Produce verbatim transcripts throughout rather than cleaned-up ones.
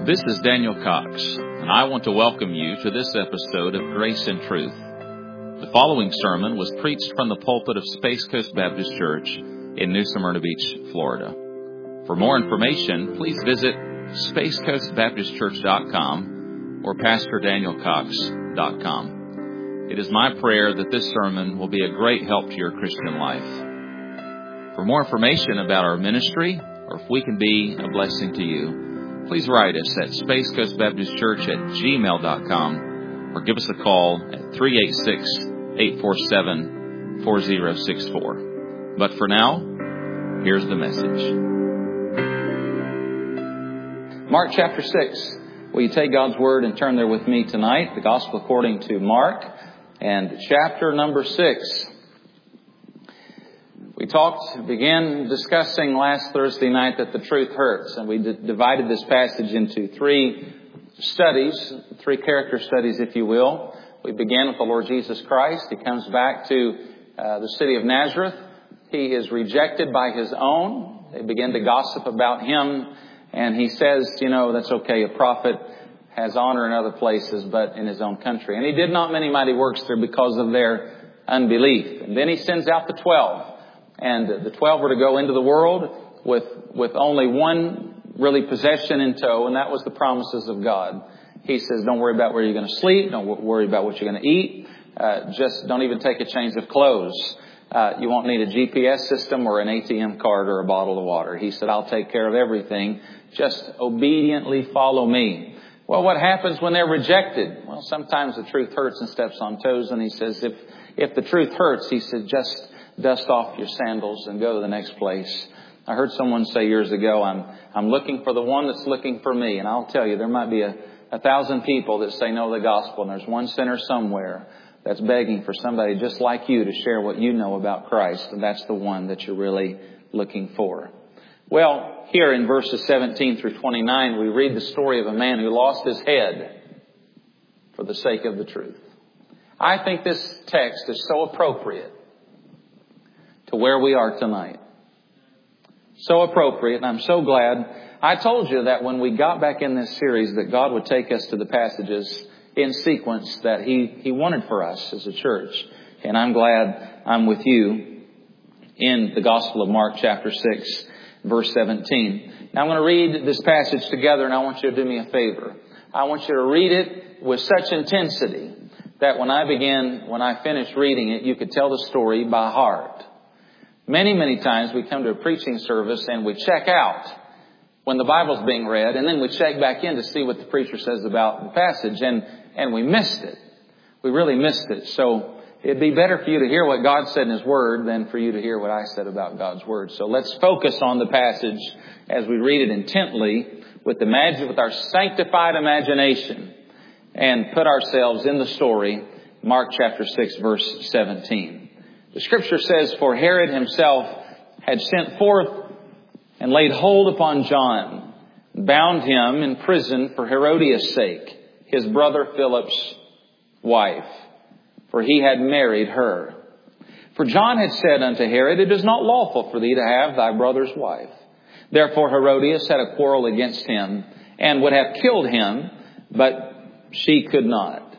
This is Daniel Cox, and I want to welcome you to this episode of Grace and Truth. The following sermon was preached from the pulpit of Space Coast Baptist Church in New Smyrna Beach, Florida. For more information, please visit space coast baptist church dot com or pastor daniel cox dot com. It is my prayer that this sermon will be a great help to your Christian life. For more information about our ministry, or if we can be a blessing to you, please write us at Space Coast Baptist Church at gmail dot com or give us a call at three eight six, eight four seven, four zero six four. But for now, here's the message. Mark chapter six. Will you take God's Word and turn there with me tonight? The Gospel according to Mark and chapter number six. We talked, began discussing last Thursday night that the truth hurts, and we d- divided this passage into three studies, three character studies, if you will. We began with the Lord Jesus Christ. He comes back to uh, the city of Nazareth. He is rejected by his own. They begin to gossip about him, and he says, you know, that's okay. A prophet has honor in other places, but in his own country. And he did not many mighty works there because of their unbelief. And then he sends out the twelve. And the twelve were to go into the world with with only one really possession in tow, and that was the promises of God. He says, don't worry about where you're going to sleep. Don't worry about what you're going to eat. Uh, just don't even take a change of clothes. Uh, you won't need a G P S system or an A T M card or a bottle of water. He said, I'll take care of everything. Just obediently follow me. Well, what happens when they're rejected? Well, sometimes the truth hurts and steps on toes. And he says, if if the truth hurts, he said, just dust off your sandals and go to the next place. I heard someone say years ago, I'm I'm looking for the one that's looking for me. And I'll tell you, there might be a, a thousand people that say no to the gospel, and there's one sinner somewhere that's begging for somebody just like you to share what you know about Christ. And that's the one that you're really looking for. Well, here in verses seventeen through twenty-nine, we read the story of a man who lost his head for the sake of the truth. I think this text is so appropriate to where we are tonight. So appropriate, and I'm so glad. I told you that when we got back in this series that God would take us to the passages in sequence that He, He wanted for us as a church. And I'm glad I'm with you in the Gospel of Mark chapter six, verse seventeen. Now I'm going to read this passage together, and I want you to do me a favor. I want you to read it with such intensity that when I begin, when I finish reading it, you could tell the story by heart. Many, many times we come to a preaching service and we check out when the Bible's being read, and then we check back in to see what the preacher says about the passage, and, and we missed it. We really missed it. So it'd be better for you to hear what God said in His Word than for you to hear what I said about God's Word. So let's focus on the passage as we read it intently with the imagine, with our sanctified imagination, and put ourselves in the story, Mark chapter six, verse seventeen. The Scripture says, for Herod himself had sent forth and laid hold upon John, bound him in prison for Herodias' sake, his brother Philip's wife, for he had married her. For John had said unto Herod, it is not lawful for thee to have thy brother's wife. Therefore Herodias had a quarrel against him, and would have killed him, but she could not.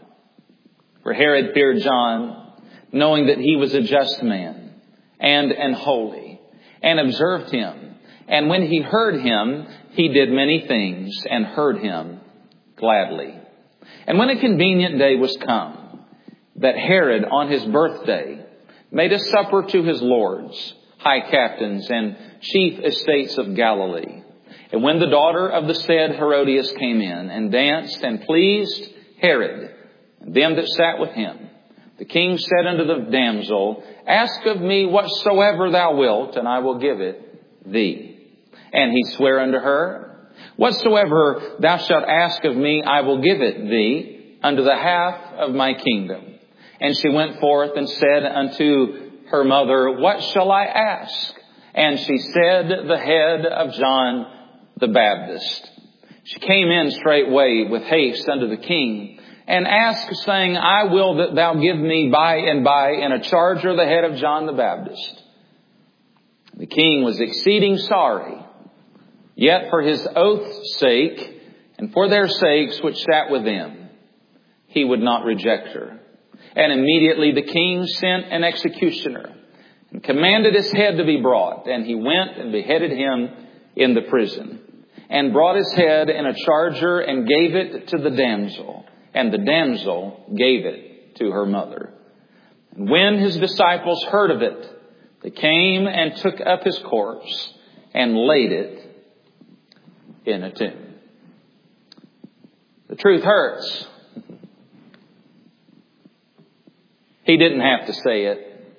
For Herod feared John, knowing that he was a just man and an holy, and observed him. And when he heard him, he did many things, and heard him gladly. And when a convenient day was come, that Herod on his birthday made a supper to his lords, high captains, and chief estates of Galilee. And when the daughter of the said Herodias came in, and danced and pleased Herod, and them that sat with him, the king said unto the damsel, ask of me whatsoever thou wilt, and I will give it thee. And he sware unto her, whatsoever thou shalt ask of me, I will give it thee unto the half of my kingdom. And she went forth and said unto her mother, what shall I ask? And she said, the head of John the Baptist. She came in straightway with haste unto the king, and asked, saying, I will that thou give me by and by in a charger the head of John the Baptist. The king was exceeding sorry, yet for his oath's sake, And for their sakes which sat with them, he would not reject her. And immediately the king sent an executioner and commanded his head to be brought. And he went and beheaded him in the prison, and brought his head in a charger and gave it to the damsel. And the damsel gave it to her mother. And when his disciples heard of it, they came and took up his corpse and laid it in a tomb. The truth hurts. He didn't have to say it.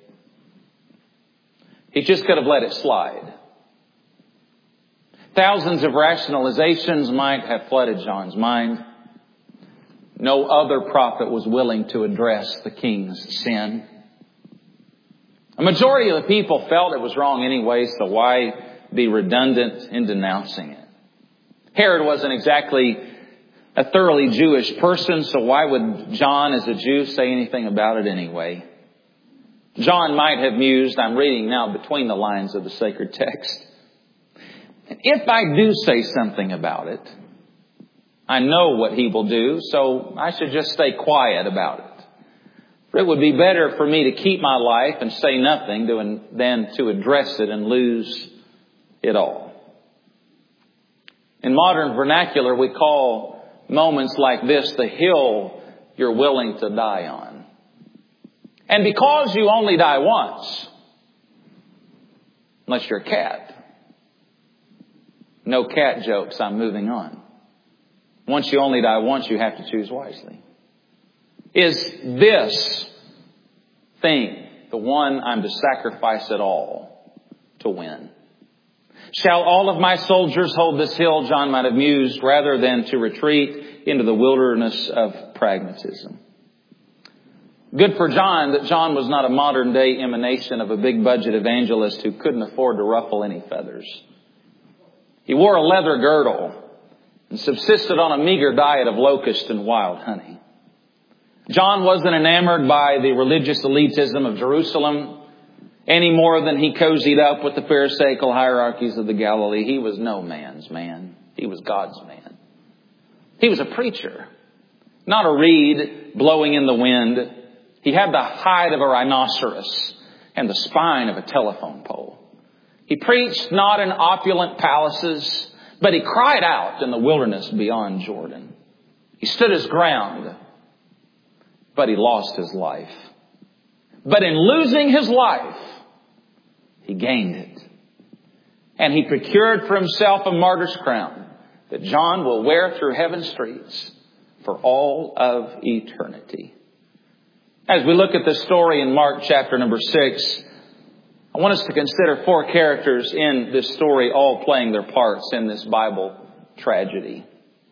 He just could have let it slide. Thousands of rationalizations might have flooded John's mind. No other prophet was willing to address the king's sin. A majority of the people felt it was wrong anyway, so why be redundant in denouncing it? Herod wasn't exactly a thoroughly Jewish person, so why would John as a Jew say anything about it anyway? John might have mused, I'm reading now between the lines of the sacred text, if I do say something about it, I know what he will do, so I should just stay quiet about it. For it would be better for me to keep my life and say nothing than to address it and lose it all. In modern vernacular, we call moments like this the hill you're willing to die on. And because you only die once, unless you're a cat, no cat jokes, I'm moving on. Once you only die once, you have to choose wisely. Is this thing the one I'm to sacrifice it all to win? Shall all of my soldiers hold this hill, John might have mused, rather than to retreat into the wilderness of pragmatism. Good for John that John was not a modern day emanation of a big budget evangelist who couldn't afford to ruffle any feathers. He wore a leather girdle and subsisted on a meager diet of locust and wild honey. John wasn't enamored by the religious elitism of Jerusalem any more than he cozied up with the Pharisaical hierarchies of the Galilee. He was no man's man. He was God's man. He was a preacher, not a reed blowing in the wind. He had the hide of a rhinoceros and the spine of a telephone pole. He preached not in opulent palaces, but he cried out in the wilderness beyond Jordan. He stood his ground, but he lost his life. But in losing his life, he gained it. And he procured for himself a martyr's crown that John will wear through heaven's streets for all of eternity. As we look at this story in Mark chapter number six, I want us to consider four characters in this story, all playing their parts in this Bible tragedy.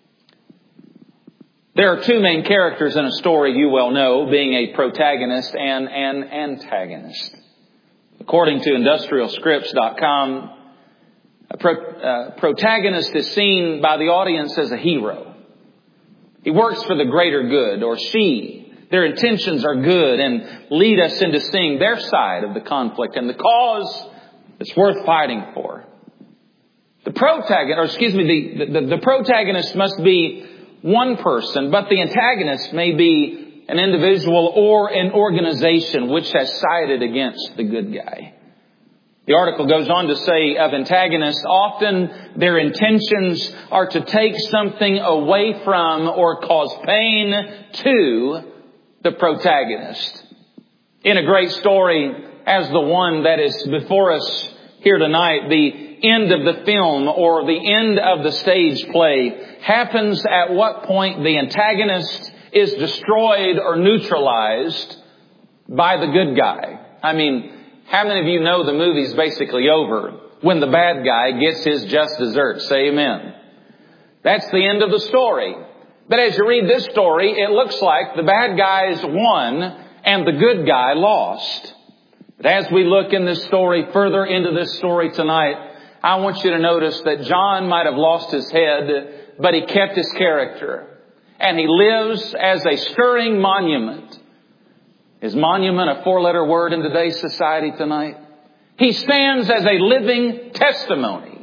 There are two main characters in a story you well know, being a protagonist and an antagonist. According to industrial scripts dot com, a pro, uh, protagonist is seen by the audience as a hero. He works for the greater good, or she. Their intentions are good and lead us into seeing their side of the conflict and the cause that's worth fighting for. The protagonist, or excuse me, the, the, the protagonist must be one person, but the antagonist may be an individual or an organization which has sided against the good guy. The article goes on to say of antagonists, often their intentions are to take something away from or cause pain to the protagonist. In a great story as the one that is before us here tonight, the end of the film or the end of the stage play happens at what point the antagonist is destroyed or neutralized by the good guy. I mean, how many of you know the movie's basically over when the bad guy gets his just desserts? Say amen. That's the end of the story. But as you read this story, it looks like the bad guys won and the good guy lost. But as we look in this story, further into this story tonight, I want you to notice that John might have lost his head, but he kept his character. And he lives as a stirring monument. Is monument a four-letter word in today's society tonight? He stands as a living testimony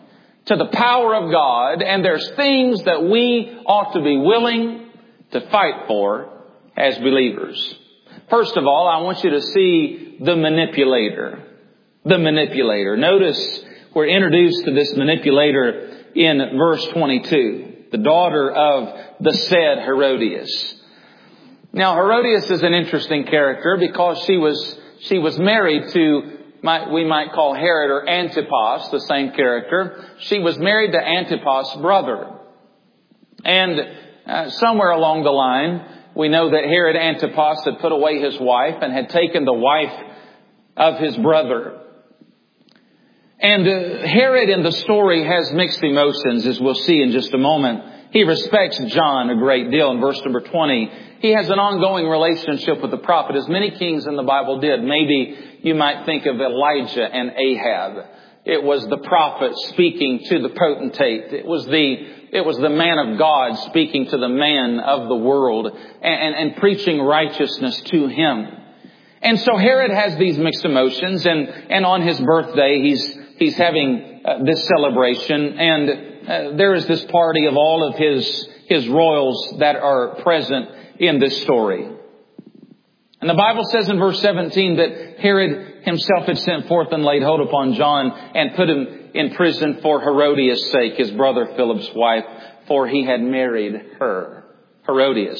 to the power of God, and there's things that we ought to be willing to fight for as believers. First of all, I want you to see the manipulator. The manipulator. Notice we're introduced to this manipulator in verse twenty-two. The daughter of the said Herodias. Now, Herodias is an interesting character because she was she was married to, we might call Herod or Antipas, the same character. She was married to Antipas' brother. And uh, somewhere along the line, we know that Herod Antipas had put away his wife and had taken the wife of his brother. And uh, Herod in the story has mixed emotions, as we'll see in just a moment. He respects John a great deal. In verse number twenty, he has an ongoing relationship with the prophet, as many kings in the Bible did. Maybe you might think of Elijah and Ahab. It was the prophet speaking to the potentate. It was the It was the man of God speaking to the man of the world and, and, and preaching righteousness to him. And so Herod has these mixed emotions, and, and on his birthday he's he's having uh, this celebration, and uh, there is this party of all of his his royals that are present in this story. And the Bible says in verse seventeen that Herod himself had sent forth and laid hold upon John and put him in prison for Herodias' sake, his brother Philip's wife, for he had married her. Herodias.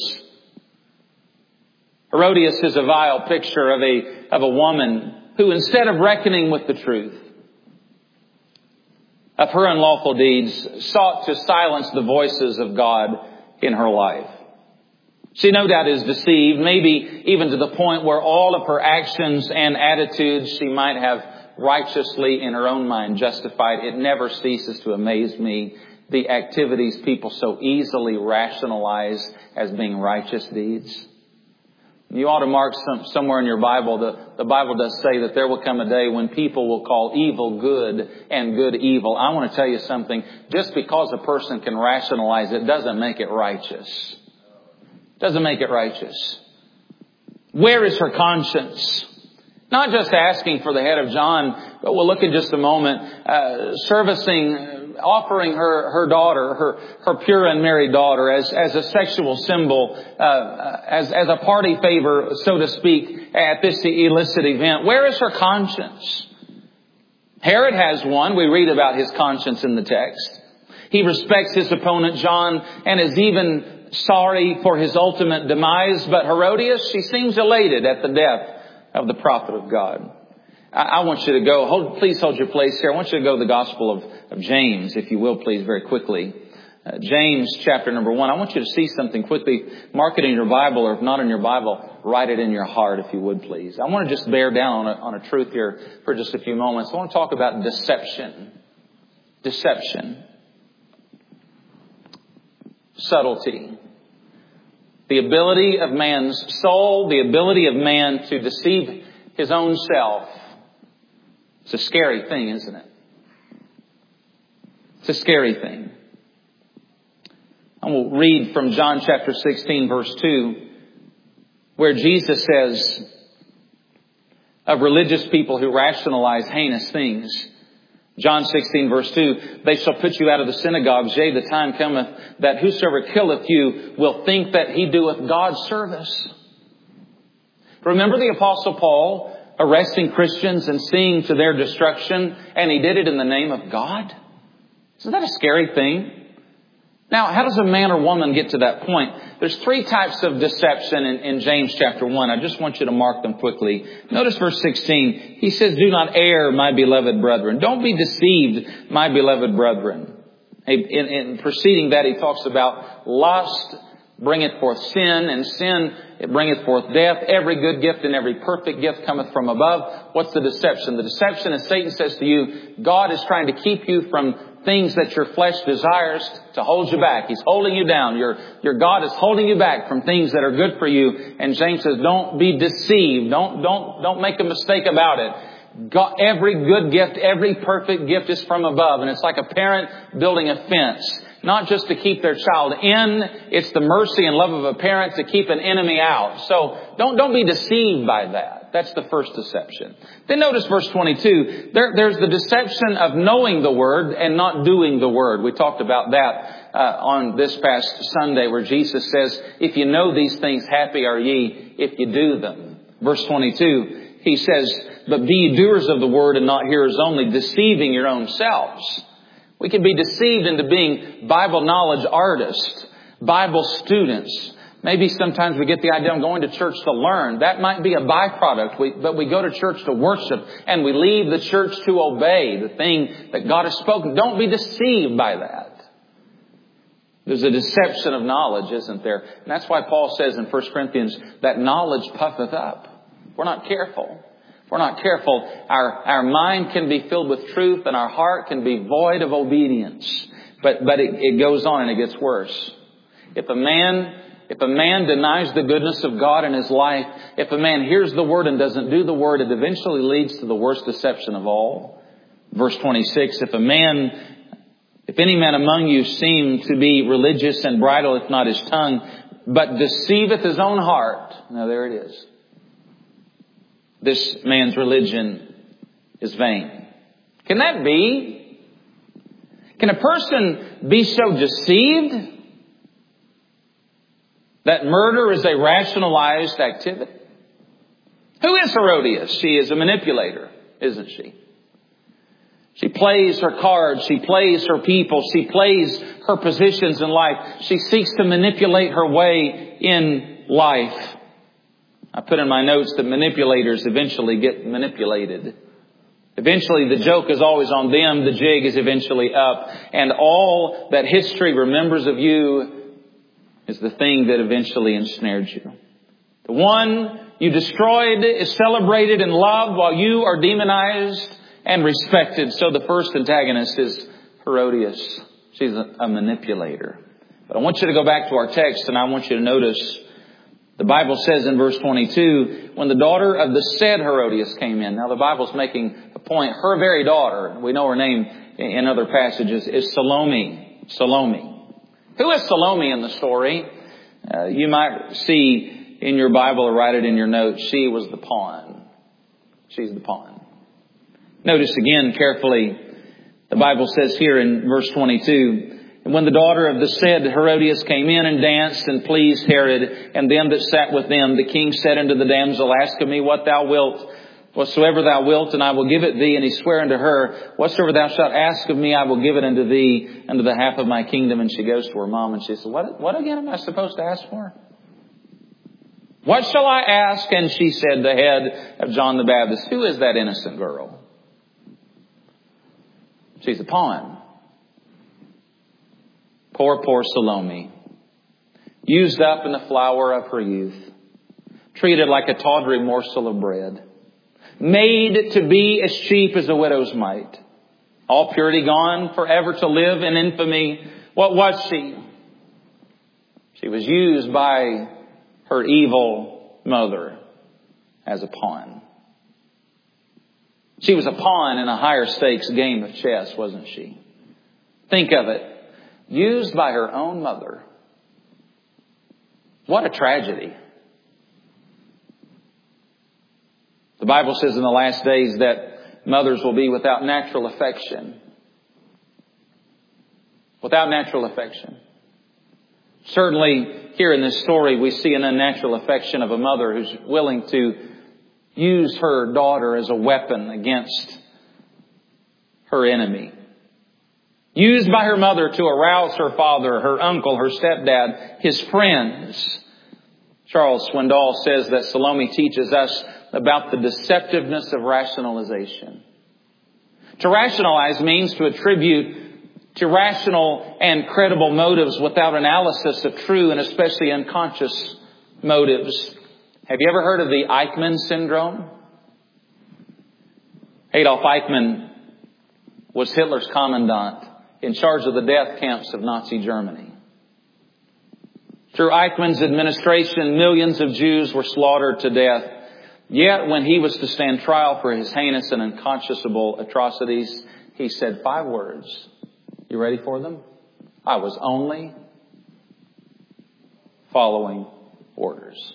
Herodias is a vile picture of a, of a woman who, instead of reckoning with the truth of her unlawful deeds, sought to silence the voices of God in her life. She no doubt is deceived, maybe even to the point where all of her actions and attitudes she might have righteously in her own mind justified. It never ceases to amaze me, the activities people so easily rationalize as being righteous deeds. You ought to mark some, somewhere in your Bible, the, the Bible does say that there will come a day when people will call evil good and good evil. I want to tell you something. Just because a person can rationalize it doesn't make it righteous. Doesn't make it righteous. Where is her conscience? Not just asking for the head of John, but we'll look in just a moment, uh, servicing, offering her, her daughter, her, her pure and married daughter as, as a sexual symbol, uh, as, as a party favor, so to speak, at this illicit event. Where is her conscience? Herod has one. We read about his conscience in the text. He respects his opponent John and is even sorry for his ultimate demise. But Herodias, she seems elated at the death of the prophet of God. I, I want you to go, hold, please hold your place here. I want you to go to the Gospel of, of James, if you will, please, very quickly. Uh, James chapter number one. I want you to see something quickly. Mark it in your Bible, or if not in your Bible, write it in your heart, if you would, please. I want to just bear down on a, on a truth here for just a few moments. I want to talk about deception. Deception. Subtlety. The ability of man's soul, the ability of man to deceive his own self. It's a scary thing, isn't it? It's a scary thing. I will read from John chapter sixteen, verse two, where Jesus says of religious people who rationalize heinous things. John sixteen, verse two, they shall put you out of the synagogues. Yea, the time cometh that whosoever killeth you will think that he doeth God's service. Remember the Apostle Paul arresting Christians and seeing to their destruction, and he did it in the name of God? Isn't that a scary thing? Now, how does a man or woman get to that point? There's three types of deception in, in James chapter one. I just want you to mark them quickly. Notice verse sixteen. He says, do not err, my beloved brethren. Don't be deceived, my beloved brethren. In, in preceding that, he talks about lust bringeth forth sin, and sin, it bringeth forth death. Every good gift and every perfect gift cometh from above. What's the deception? The deception is Satan says to you, God is trying to keep you from things that your flesh desires, to hold you back. He's holding you down. Your, your God is holding you back from things that are good for you. And James says, don't be deceived. Don't, don't, don't make a mistake about it. God, every good gift, every perfect gift is from above. And it's like a parent building a fence. not just to keep their child in. It's the mercy and love of a parent to keep an enemy out. So don't, don't be deceived by that. That's the first deception. Then notice verse twenty-two. There, there's the deception of knowing the Word and not doing the Word. We talked about that uh, on this past Sunday, where Jesus says, if you know these things, happy are ye if you do them. Verse twenty-two, he says, but be ye doers of the Word and not hearers only, deceiving your own selves. We can be deceived into being Bible knowledge artists, Bible students. Maybe sometimes we get the idea of going to church to learn. That might be a byproduct, we, but we go to church to worship and we leave the church to obey the thing that God has spoken. Don't be deceived by that. There's a deception of knowledge, isn't there? And that's why Paul says in First Corinthians that knowledge puffeth up. If we're not careful. If we're not careful, our, our mind can be filled with truth and our heart can be void of obedience. But, but it, it goes on and it gets worse. If a man, if a man denies the goodness of God in his life, if a man hears the Word and doesn't do the Word, it eventually leads to the worst deception of all. Verse twenty-six, if a man, if any man among you seem to be religious and bridleth not his tongue, but deceiveth his own heart. Now there it is. This man's religion is vain. Can that be? Can a person be so deceived that murder is a rationalized activity? Who is Herodias? She is a manipulator, isn't she? She plays her cards. She plays her people. She plays her positions in life. She seeks to manipulate her way in life. I put in my notes that manipulators eventually get manipulated. Eventually the joke is always on them. The jig is eventually up. And all that history remembers of you is the thing that eventually ensnared you. The one you destroyed is celebrated and loved while you are demonized and respected. So the first antagonist is Herodias. She's a, a manipulator. But I want you to go back to our text and I want you to notice the Bible says in verse twenty-two, when the daughter of the said Herodias came in. Now the Bible's making a point. Her very daughter, we know her name in other passages, is Salome. Salome. Who is Salome in the story? Uh, you might see in your Bible or write it in your notes. She was the pawn. She's the pawn. Notice again carefully. The Bible says here in verse twenty-two, and when the daughter of the said Herodias came in and danced and pleased Herod and them that sat with them, the king said unto the damsel, ask of me what thou wilt, whatsoever thou wilt, and I will give it thee. And he sware unto her, whatsoever thou shalt ask of me, I will give it unto thee, unto the half of my kingdom. And she goes to her mom and she says, what, what again am I supposed to ask for? What shall I ask? And she said, the head of John the Baptist. Who is that innocent girl? She's a pawn. Poor, poor Salome. Used up in the flower of her youth. Treated like a tawdry morsel of bread. Made to be as cheap as a widow's mite. All purity gone, forever to live in infamy. What was she? She was used by her evil mother as a pawn. She was a pawn in a higher stakes game of chess, wasn't she? Think of it. Used by her own mother. What a tragedy. The Bible says in the last days that mothers will be without natural affection. Without natural affection. Certainly here in this story we see an unnatural affection of a mother who's willing to use her daughter as a weapon against her enemy. Used by her mother to arouse her father, her uncle, her stepdad, his friends. Charles Swindoll says that Salome teaches us about the deceptiveness of rationalization. To rationalize means to attribute to rational and credible motives without analysis of true and especially unconscious motives. Have you ever heard of the Eichmann syndrome? Adolf Eichmann was Hitler's commandant in charge of the death camps of Nazi Germany. Through Eichmann's administration, millions of Jews were slaughtered to death. Yet when he was to stand trial for his heinous and unconscionable atrocities, he said five words. You ready for them? I was only following orders.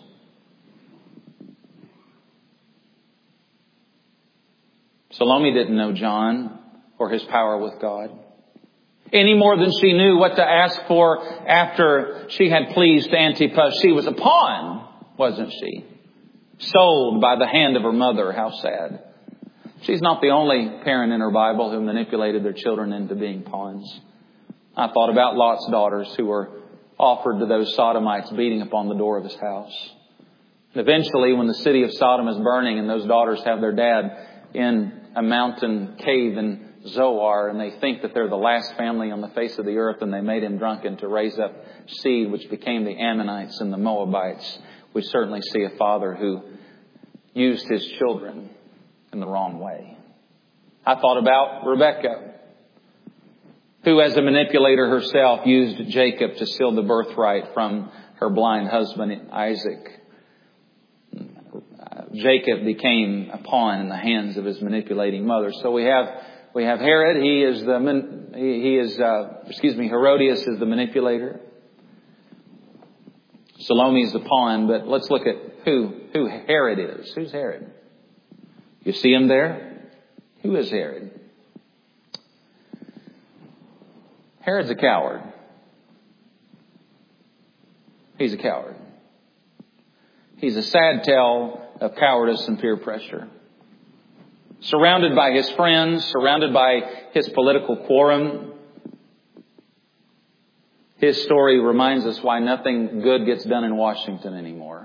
Salome didn't know John or his power with God, any more than she knew what to ask for after she had pleased Antipas. She was a pawn, wasn't she? Sold by the hand of her mother. How sad. She's not the only parent in her Bible who manipulated their children into being pawns. I thought about Lot's daughters who were offered to those Sodomites beating upon the door of his house. And eventually, when the city of Sodom is burning and those daughters have their dad in a mountain cave in Zoar, and they think that they're the last family on the face of the earth, and they made him drunken to raise up seed, which became the Ammonites and the Moabites. We certainly see a father who used his children in the wrong way. I thought about Rebekah, who as a manipulator herself used Jacob to steal the birthright from her blind husband Isaac. Jacob became a pawn in the hands of his manipulating mother. So we have we have Herod. He is the he is uh, excuse me. Herodias is the manipulator. Salome is the pawn. But let's look at who who Herod is. Who's Herod? You see him there. Who is Herod? Herod's a coward. He's a coward. He's a sad tale of cowardice and peer pressure. Surrounded by his friends, surrounded by his political quorum. His story reminds us why nothing good gets done in Washington anymore.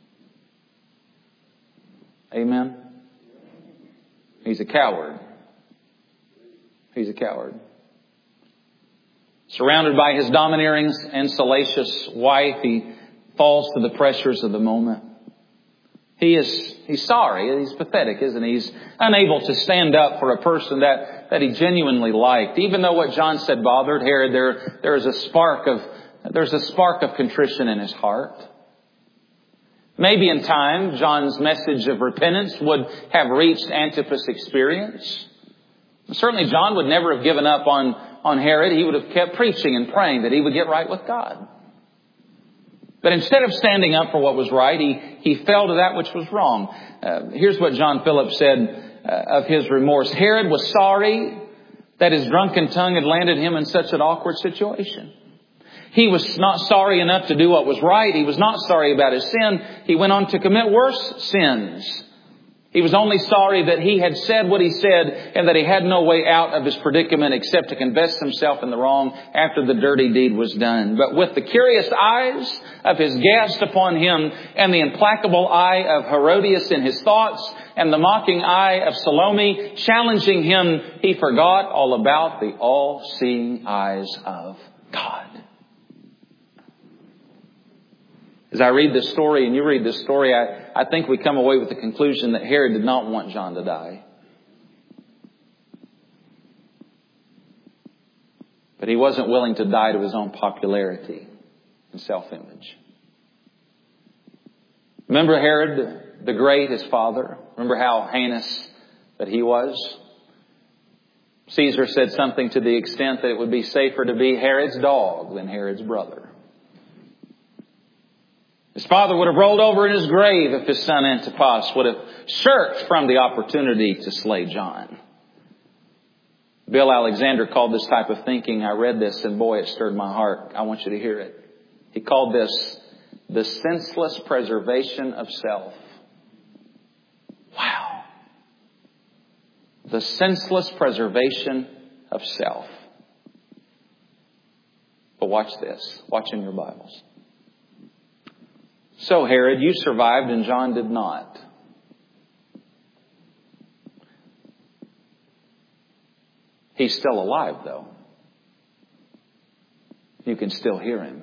Amen? He's a coward. He's a coward. Surrounded by his domineering and salacious wife, he falls to the pressures of the moment. He is, he's sorry. He's pathetic, isn't he? He's unable to stand up for a person that, that he genuinely liked. Even though what John said bothered Herod, there, there is a spark of, there's a spark of contrition in his heart. Maybe in time, John's message of repentance would have reached Antipas' experience. Certainly John would never have given up on, on Herod. He would have kept preaching and praying that he would get right with God. But instead of standing up for what was right, he, he fell to that which was wrong. Uh, here's what John Phillips said uh, of his remorse. Herod was sorry that his drunken tongue had landed him in such an awkward situation. He was not sorry enough to do what was right. He was not sorry about his sin. He went on to commit worse sins. He was only sorry that he had said what he said and that he had no way out of his predicament except to confess himself in the wrong after the dirty deed was done. But with the curious eyes of his guest upon him and the implacable eye of Herodias in his thoughts and the mocking eye of Salome challenging him, he forgot all about the all-seeing eyes of God. As I read this story and you read this story, I, I think we come away with the conclusion that Herod did not want John to die. But he wasn't willing to die to his own popularity and self-image. Remember Herod the Great, his father? Remember how heinous that he was? Caesar said something to the extent that it would be safer to be Herod's dog than Herod's brother. His father would have rolled over in his grave if his son Antipas would have searched from the opportunity to slay John. Bill Alexander called this type of thinking, I read this and boy, it stirred my heart. I want you to hear it. He called this the senseless preservation of self. Wow. The senseless preservation of self. But watch this. Watch in your Bibles. So Herod, you survived and John did not. He's still alive though. You can still hear him.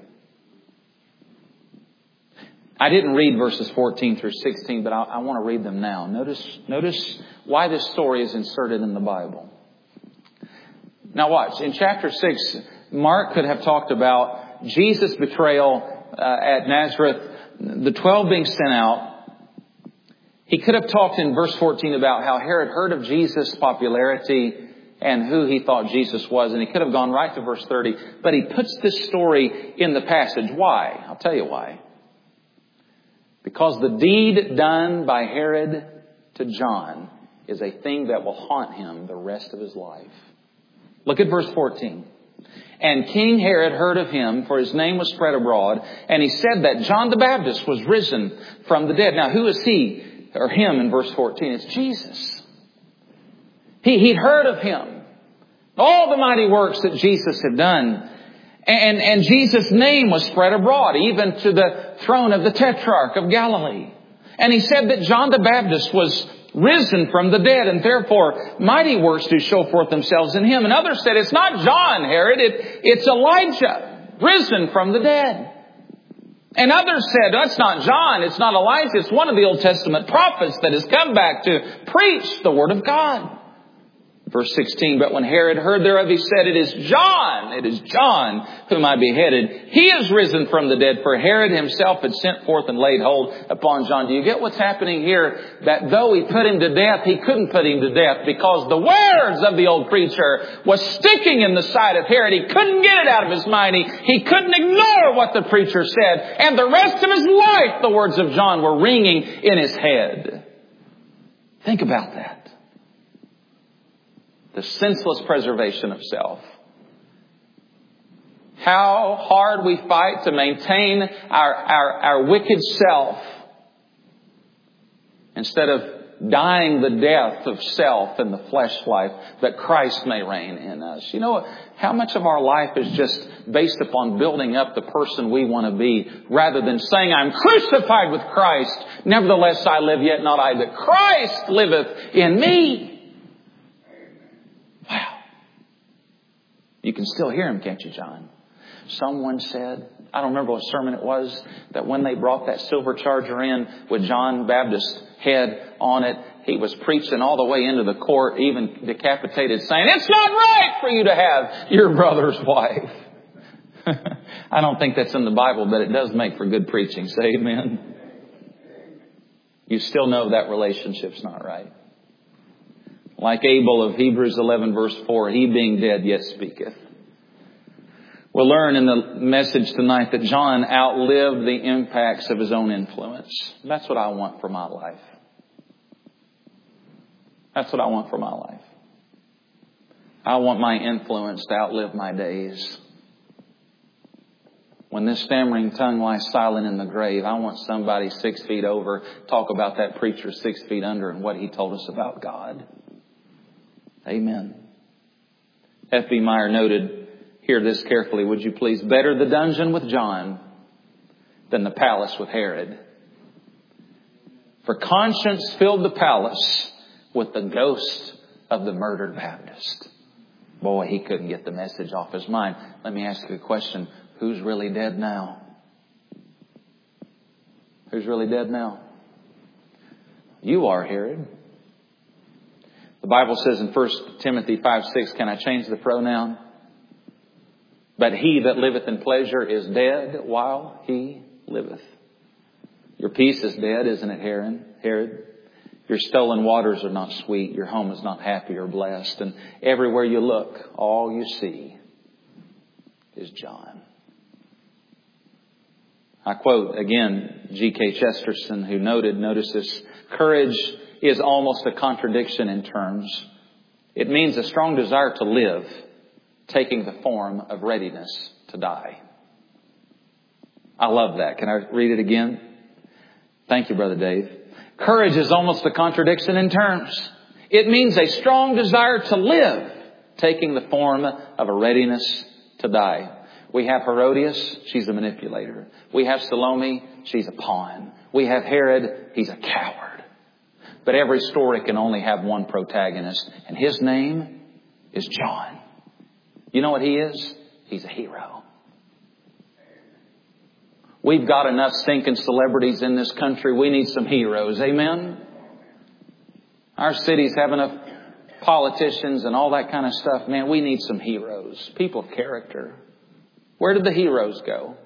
I didn't read verses fourteen through sixteen, but I, I want to read them now. Notice, notice why this story is inserted in the Bible. Now watch. In chapter six, Mark could have talked about Jesus' betrayal uh, at Nazareth, the twelve being sent out. He could have talked in verse fourteen about how Herod heard of Jesus' popularity and who he thought Jesus was. And he could have gone right to verse thirty. But he puts this story in the passage. Why? I'll tell you why. Because the deed done by Herod to John is a thing that will haunt him the rest of his life. Look at verse fourteen. And King Herod heard of him, for his name was spread abroad, and he said that John the Baptist was risen from the dead. Now, who is he or him in verse fourteen? It's Jesus. He, he'd heard of him. All the mighty works that Jesus had done. And, and Jesus' name was spread abroad, even to the throne of the Tetrarch of Galilee. And he said that John the Baptist was risen from the dead, and therefore mighty works do show forth themselves in him. And others said, it's not John, Herod, it, it's Elijah, risen from the dead. And others said, that's not John, it's not Elijah, it's one of the Old Testament prophets that has come back to preach the Word of God. Verse sixteen, but when Herod heard thereof, he said, it is John, it is John whom I beheaded. He is risen from the dead, for Herod himself had sent forth and laid hold upon John. Do you get what's happening here? That though he put him to death, he couldn't put him to death because the words of the old preacher was sticking in the side of Herod. He couldn't get it out of his mind. He, he couldn't ignore what the preacher said. And the rest of his life, the words of John were ringing in his head. Think about that. The senseless preservation of self. How hard we fight to maintain our, our, our wicked self instead of dying the death of self and the flesh life that Christ may reign in us. You know, how much of our life is just based upon building up the person we want to be rather than saying, I'm crucified with Christ. Nevertheless, I live, yet not I, but Christ liveth in me. Wow. You can still hear him, can't you, John? Someone said, I don't remember what sermon it was, that when they brought that silver charger in with John Baptist's head on it, he was preaching all the way into the court, even decapitated, saying, it's not right for you to have your brother's wife. I don't think that's in the Bible, but it does make for good preaching. Say amen. You still know that relationship's not right. Like Abel of Hebrews eleven verse four, he being dead yet speaketh. We'll learn in the message tonight that John outlived the impacts of his own influence. That's what I want for my life. That's what I want for my life. I want my influence to outlive my days. When this stammering tongue lies silent in the grave, I want somebody six feet over talk about that preacher six feet under and what he told us about God. Amen. F B Meyer noted, hear this carefully, would you please, better the dungeon with John than the palace with Herod. For conscience filled the palace with the ghost of the murdered Baptist. Boy, he couldn't get the message off his mind. Let me ask you a question. Who's really dead now? Who's really dead now? You are, Herod. The Bible says in First Timothy five six, can I change the pronoun? But he that liveth in pleasure is dead while he liveth. Your peace is dead, isn't it, Herod? Your stolen waters are not sweet. Your home is not happy or blessed. And everywhere you look, all you see is John. I quote again G K Chesterton, who noted, notice this, courage is almost a contradiction in terms. It means a strong desire to live, taking the form of readiness to die. I love that. Can I read it again? Thank you, Brother Dave. Courage is almost a contradiction in terms. It means a strong desire to live, taking the form of a readiness to die. We have Herodias, she's a manipulator. We have Salome, she's a pawn. We have Herod, he's a coward. But every story can only have one protagonist, and his name is John. You know what he is? He's a hero. We've got enough stinking celebrities in this country. We need some heroes. Amen? Our cities have enough politicians and all that kind of stuff. Man, we need some heroes. People of character. Where did the heroes go?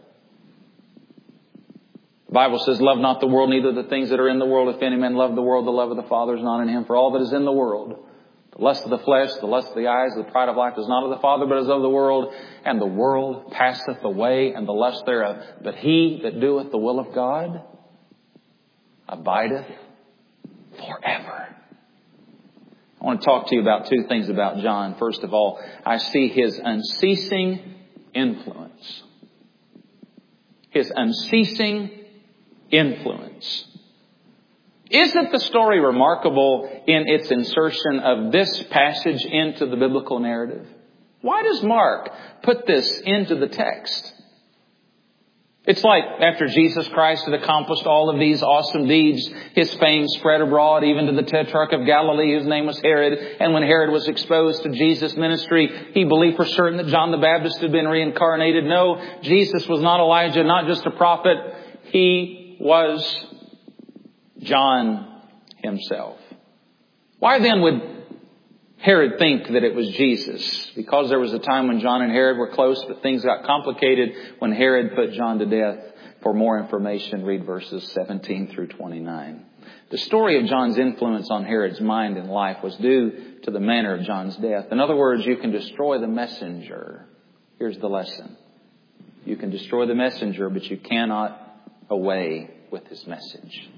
The Bible says, love not the world, neither the things that are in the world. If any man love the world, the love of the Father is not in him. For all that is in the world, the The lust of the flesh, the lust of the eyes, the pride of life is not of the Father, but is of the world. And the world passeth away, and the lust thereof. But he that doeth the will of God abideth forever. I want to talk to you about two things about John. First of all, I see his unceasing influence. His unceasing influence. Isn't the story remarkable in its insertion of this passage into the biblical narrative? Why does Mark put this into the text? It's like after Jesus Christ had accomplished all of these awesome deeds, his fame spread abroad even to the tetrarch of Galilee, whose name was Herod. And when Herod was exposed to Jesus' ministry, he believed for certain that John the Baptist had been reincarnated. No, Jesus was not Elijah, not just a prophet. He was John himself. Why then would Herod think that it was Jesus? Because there was a time when John and Herod were close, but things got complicated when Herod put John to death. For more information, read verses seventeen through twenty-nine. The story of John's influence on Herod's mind and life was due to the manner of John's death. In other words, you can destroy the messenger. Here's the lesson. You can destroy the messenger, but you cannot away with his message.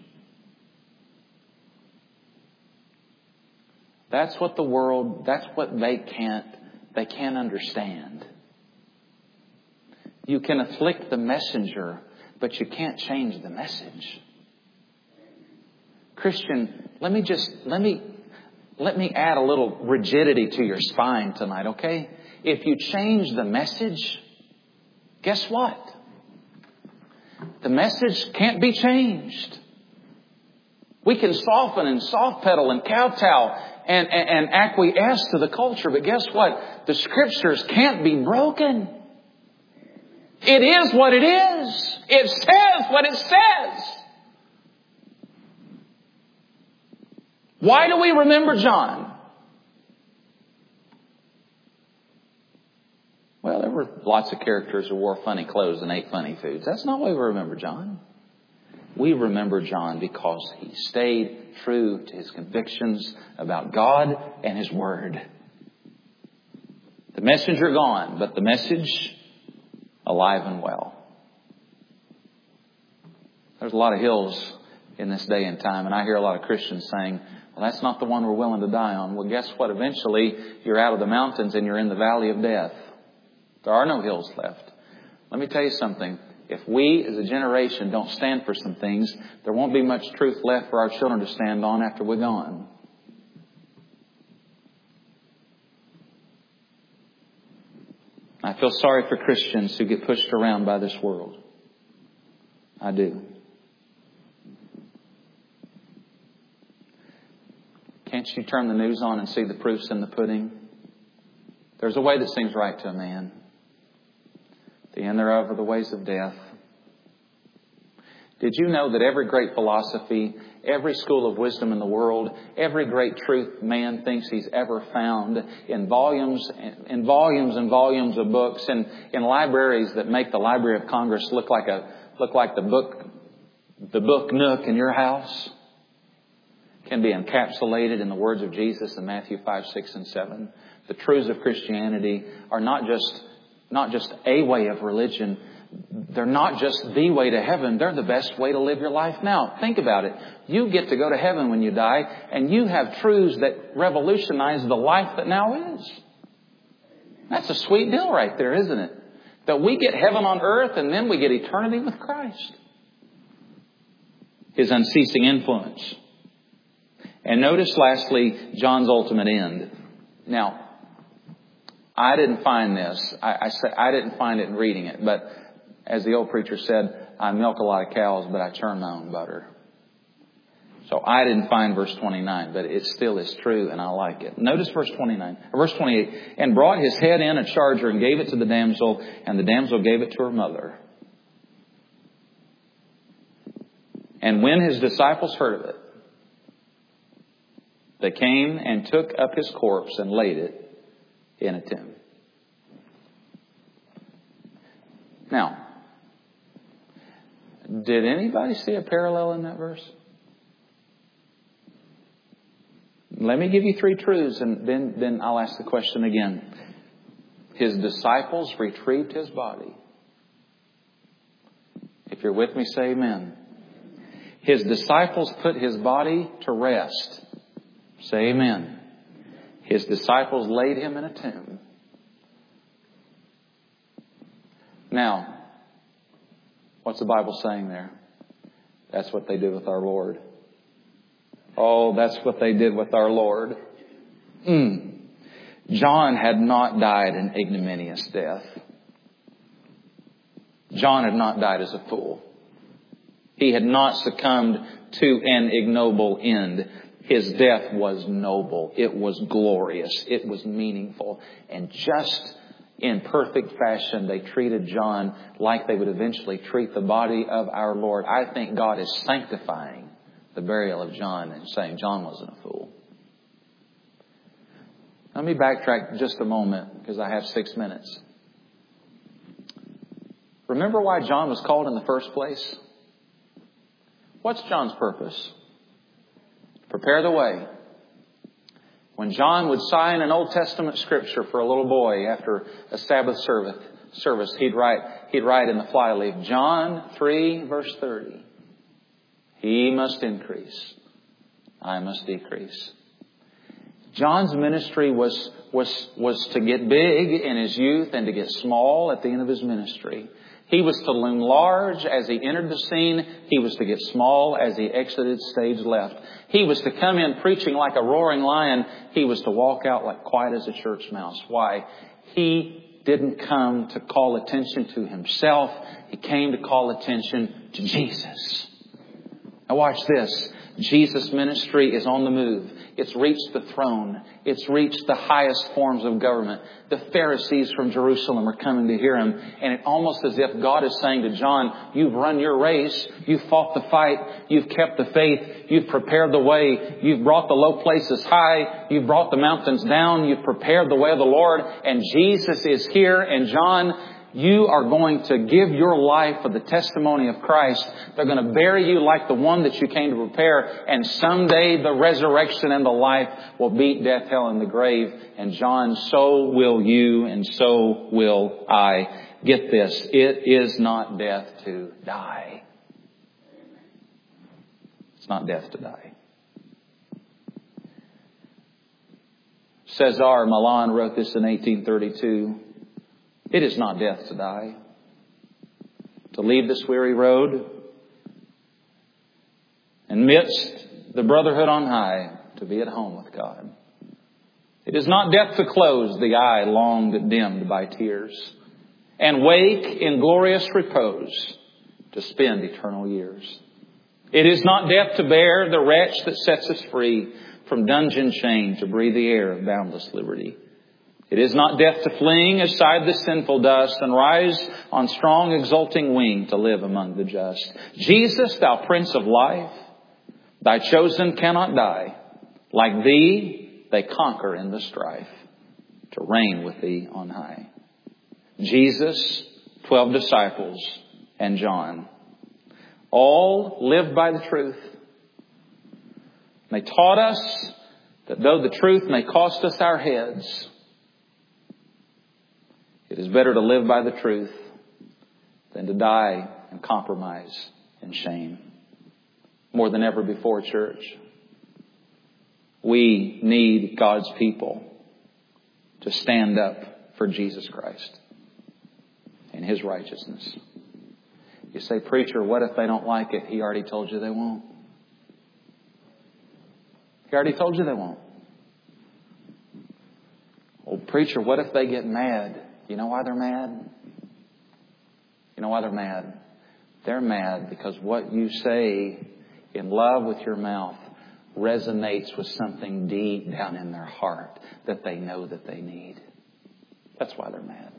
That's what the world, that's what they can't, they can't understand. You can afflict the messenger, but you can't change the message. Christian, let me just, let me, let me add a little rigidity to your spine tonight, okay? If you change the message, guess what? The message can't be changed. We can soften and soft pedal and kowtow and, and, and acquiesce to the culture. But guess what? The Scriptures can't be broken. It is what it is. It says what it says. Why do we remember John? Well, there were lots of characters who wore funny clothes and ate funny foods. That's not why we remember John. We remember John because he stayed true to his convictions about God and His Word. The messenger gone, but the message alive and well. There's a lot of hills in this day and time, and I hear a lot of Christians saying, well, that's not the one we're willing to die on. Well, guess what? Eventually, you're out of the mountains and you're in the valley of death. There are no hills left. Let me tell you something. If we as a generation don't stand for some things, there won't be much truth left for our children to stand on after we're gone. I feel sorry for Christians who get pushed around by this world. I do. Can't you turn the news on and see the proofs in the pudding? There's a way that seems right to a man. The end thereof are the ways of death. Did you know that every great philosophy, every school of wisdom in the world, every great truth man thinks he's ever found in volumes, in volumes and volumes of books, and in libraries that make the Library of Congress look like a look like the book the book nook in your house, can be encapsulated in the words of Jesus in Matthew five, six, and seven. The truths of Christianity are not just not just a way of religion. They're not just the way to heaven. They're the best way to live your life now. Think about it. You get to go to heaven when you die, and you have truths that revolutionize the life that now is. That's a sweet deal right there, isn't it? That we get heaven on earth, and then we get eternity with Christ. His unceasing influence. And notice lastly, John's ultimate end. Now, I didn't find this. I, I, say, I didn't find it in reading it. But as the old preacher said, I milk a lot of cows, but I churn my own butter. So I didn't find verse twenty-nine, but it still is true, and I like it. Notice verse twenty-nine, or verse twenty-eight. And brought his head in a charger and gave it to the damsel, and the damsel gave it to her mother. And when his disciples heard of it, they came and took up his corpse and laid it in a tomb. Now, did anybody see a parallel in that verse? let me give you three truths and then, then I'll ask the question again. His disciples retrieved His body. If you're with me, say amen. His disciples put His body to rest. Say amen. His disciples laid Him in a tomb. Now, what's the Bible saying there? That's what they did with our Lord. Oh, that's what they did with our Lord. Mm. John had not died an ignominious death. John had not died as a fool. He had not succumbed to an ignoble end. His death was noble. It was glorious. It was meaningful. And just in perfect fashion, they treated John like they would eventually treat the body of our Lord. I think God is sanctifying the burial of John and saying John wasn't a fool. Let me backtrack just a moment because I have six minutes. Remember why John was called in the first place? What's John's purpose? Prepare the way. When John would sign an Old Testament scripture for a little boy after a Sabbath service, service he'd write, he'd write in the flyleaf, John three verse thirty. He must increase. I must decrease. John's ministry was, was, was to get big in his youth and to get small at the end of his ministry. He was to loom large as he entered the scene. He was to get small as he exited stage left. He was to come in preaching like a roaring lion. He was to walk out like quiet as a church mouse. Why? He didn't come to call attention to himself. He came to call attention to Jesus. Now watch this. Jesus' ministry is on the move. It's reached the throne. It's reached the highest forms of government. The Pharisees from Jerusalem are coming to hear Him. And it's almost as if God is saying to John, you've run your race. You've fought the fight. You've kept the faith. You've prepared the way. You've brought the low places high. You've brought the mountains down. You've prepared the way of the Lord. And Jesus is here. And John, you are going to give your life for the testimony of Christ. They're going to bury you like the one that you came to prepare. And someday the resurrection and the life will beat death, hell, and the grave. And John, so will you and so will I. Get this. It is not death to die. It's not death to die. Cesar Millan wrote this in eighteen thirty-two. It is not death to die. To leave this weary road and midst the brotherhood on high, to be at home with God. It is not death to close the eye long dimmed by tears and wake in glorious repose to spend eternal years. It is not death to bear the wretch that sets us free from dungeon chain to breathe the air of boundless liberty. It is not death to fling aside the sinful dust and rise on strong exulting wing to live among the just. Jesus, thou Prince of life, thy chosen cannot die. Like thee, they conquer in the strife to reign with thee on high. Jesus, twelve disciples, and John all lived by the truth. They taught us that though the truth may cost us our heads, it is better to live by the truth than to die in compromise and shame. More than ever before, church, we need God's people to stand up for Jesus Christ and His righteousness. You say, preacher, what if they don't like it? He already told you they won't. He already told you they won't. Oh, preacher, what if they get mad? You know why they're mad? You know why they're mad? They're mad because what you say in love with your mouth resonates with something deep down in their heart that they know that they need. That's why they're mad.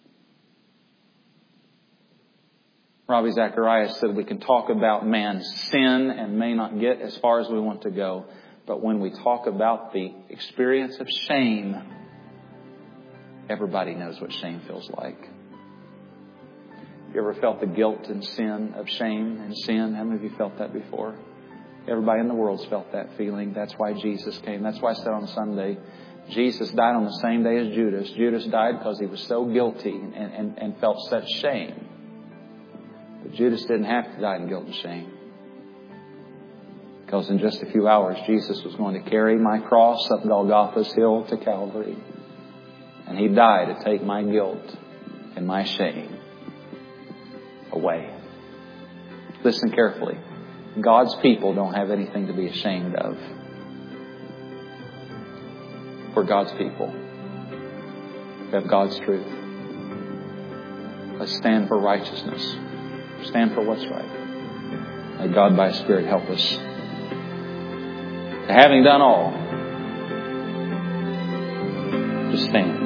Ravi Zacharias said we can talk about man's sin and may not get as far as we want to go. But when we talk about the experience of shame, everybody knows what shame feels like. You ever felt the guilt and sin of shame and sin? How many of you felt that before? Everybody in the world's felt that feeling. That's why Jesus came. That's why I said on Sunday, Jesus died on the same day as Judas. Judas died because he was so guilty and, and, and felt such shame. But Judas didn't have to die in guilt and shame. Because in just a few hours, Jesus was going to carry my cross up Golgotha's hill to Calvary. And He died to take my guilt and my shame away. Listen carefully. God's people don't have anything to be ashamed of. We're God's people. We have God's truth. Let's stand for righteousness. Stand for what's right. May God by His Spirit help us. Having done all, to stand.